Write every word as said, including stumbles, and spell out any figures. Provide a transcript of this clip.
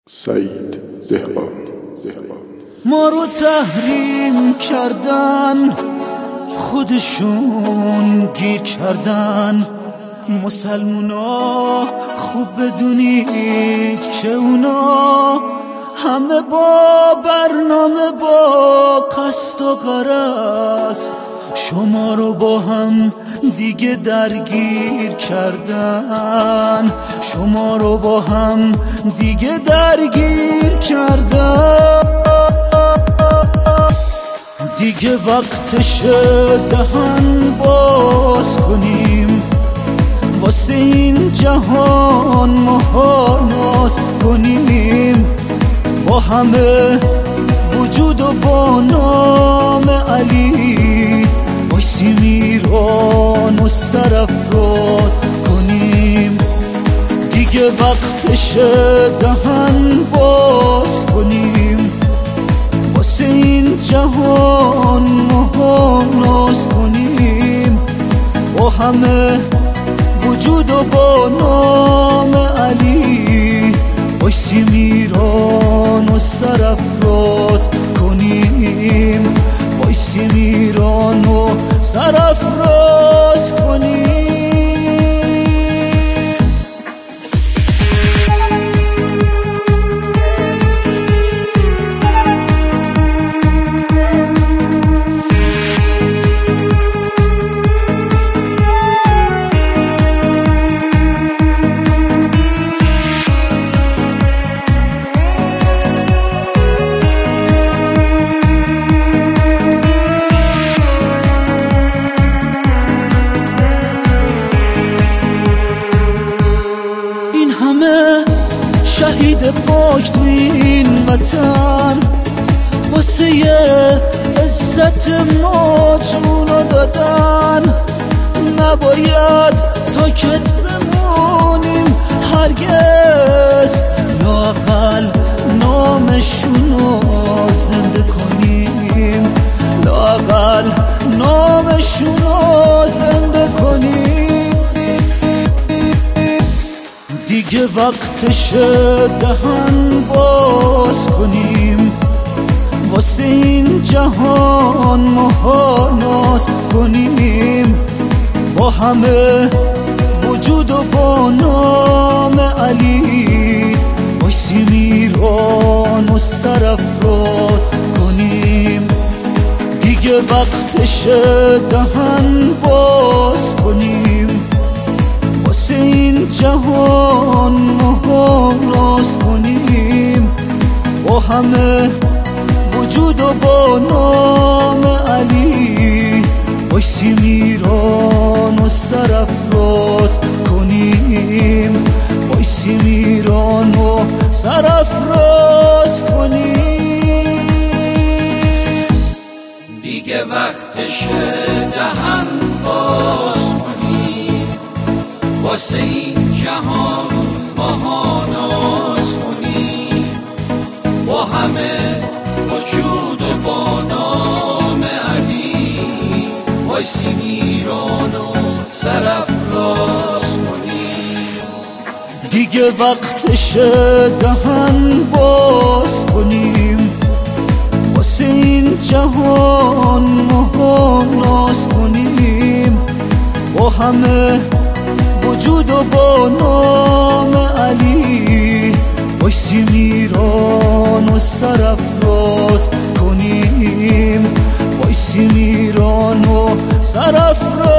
سعید دهقان. ما رو تحریم کردن، خودشون گیر کردن. مسلمونا خوب بدونید که اونا همه با برنامه، با قصد و غرض شما رو با هم دیگه درگیر کردن، شما رو با هم دیگه درگیر کردن. دیگه وقتشه دهن باز کنیم، واسه این جهان ما ناز کنیم، با همه وجود و با نام علی وایسیم ایران و سرافراز کنیم. دیگه وقتشه دهن باز کنیم، واسه این جهان ما ناز کنیم، با همه وجود و با نام علی وایسیم ایران و سرافراز کنیم، وایسیم ایران و سرافراز کنیم. شهید پاک تو این وطن واسه عزت ما جونو دادن، نباید ساکت بمونیم هرگز، لااقل نامشونو زنده کنیم، لااقل نامشونو زنده کنیم. دیگه وقتشه دهن باز کنیم، واسه این جهان ما ناز کنیم، با همه وجود و با نام علی وایسیم ایران و سرافراز کنیم. دیگه وقتشه دهن باز کنیم، واسه این جهان ما ناز کنیم، با همه وجود و با نام علی وایسیم ایران و سرافراز کنیم، وایسیم ایران و سرافراز کنیم. دیگه وقتشه دهن باز کنیم، واسه این جهان ما ناز کنیم، با همه وجود و با نام علی وایسیم ایران و سرافراز کنیم. دیگه وقتشه دهن باز کنیم، واسه این جهان ما ناز کنیم، با همه وجود و با نام علی وایسیم ایران و سرافراز کنیم، وایسیم ایران و سرافراز